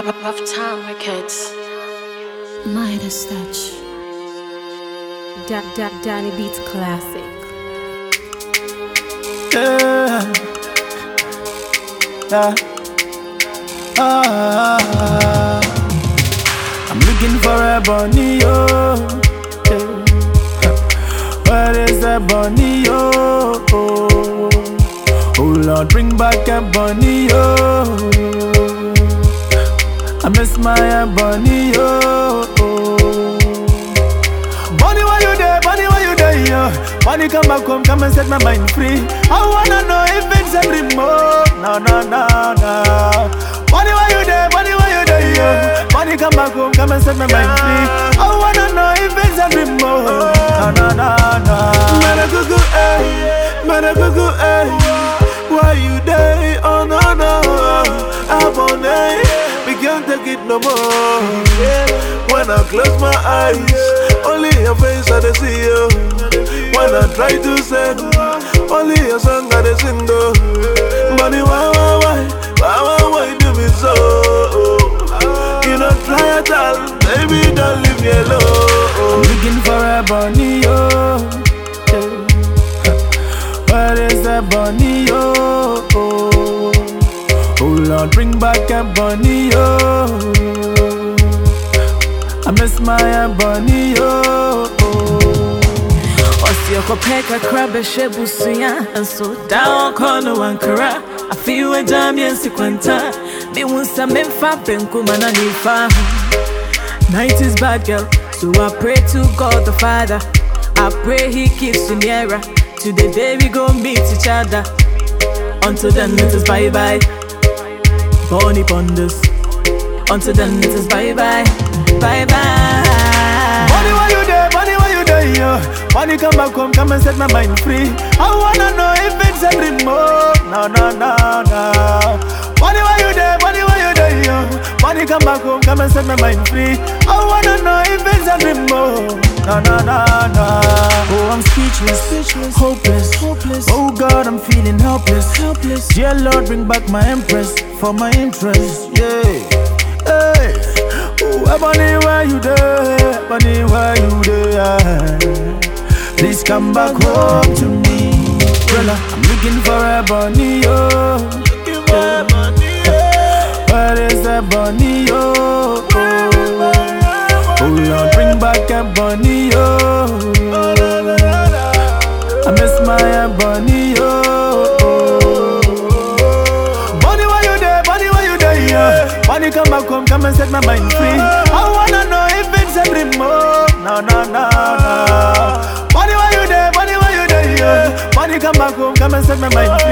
Rough Town Records. Midas touch. Danny Beats classic. Yeah. Yeah. Ah. I'm looking for a bunny, oh. Yeah. Where is a bunny, oh? Oh Lord, bring back a bunny, oh. I miss my bunny, oh. Bunny, why you there? Bunny, why you there? Yo? Bunny, come back home, come and set my mind free. I wanna know if it's a remote. No. Bunny, why you there? Bunny, why you there? Yo? Bunny, come back home, come and set my mind free. I wanna know if it's a remote. No. Maracugu, eh? Maracugu, eh? Why you there? Oh no. I'm on it. We can't take it no more. When I close my eyes, only your face I see you. When I try to sing, only your song I sing though. Bunny, why do me so? You don't try at all, baby, don't leave me alone. I'm looking for a bunny, oh. Where is the bunny, oh? Oh Lord, bring back a bunny, oh. I miss my bunny, oh. Osio kopeka krabe shebusuya and so down corner wankara. I feel a jamian sequenta. Me wunsa memfa penkumana nifa. Night is bad girl, so I pray to God the Father. I pray He keeps you nearer. To the day we go meet each other. Until then it is bye bye. Bonnie Ponders. Until then it is bye bye. Bye bye. Bunny, why you there? Bunny, why you there? Yo? Bunny, come back home, come and set my mind free. I wanna know if it's a remote. No. Bunny, why you there? Bunny, why you there? Yo? Bunny, come back home, come and set my mind free. I wanna know if it's a remote. No. Oh, I'm speechless, hopeless. Oh God, I'm feeling helpless. Dear Lord, bring back my empress for my interest. Yeah. Hey. Oh, bunny, why you there? Bunny, why you there? Please come back home to me. I'm looking for a bunny, oh. Where is the bunny, oh? Oh Lord, bring back a bunny, oh. I miss my bunny, oh. Bunny, why you there? Bunny, why you there? Yeah. Bunny, come back home, come and set my mind free. I wanna know if it's a remote. No. Bunny, why you there? Bunny, why you there? Yeah. Bunny, come back home, come and set my mind free.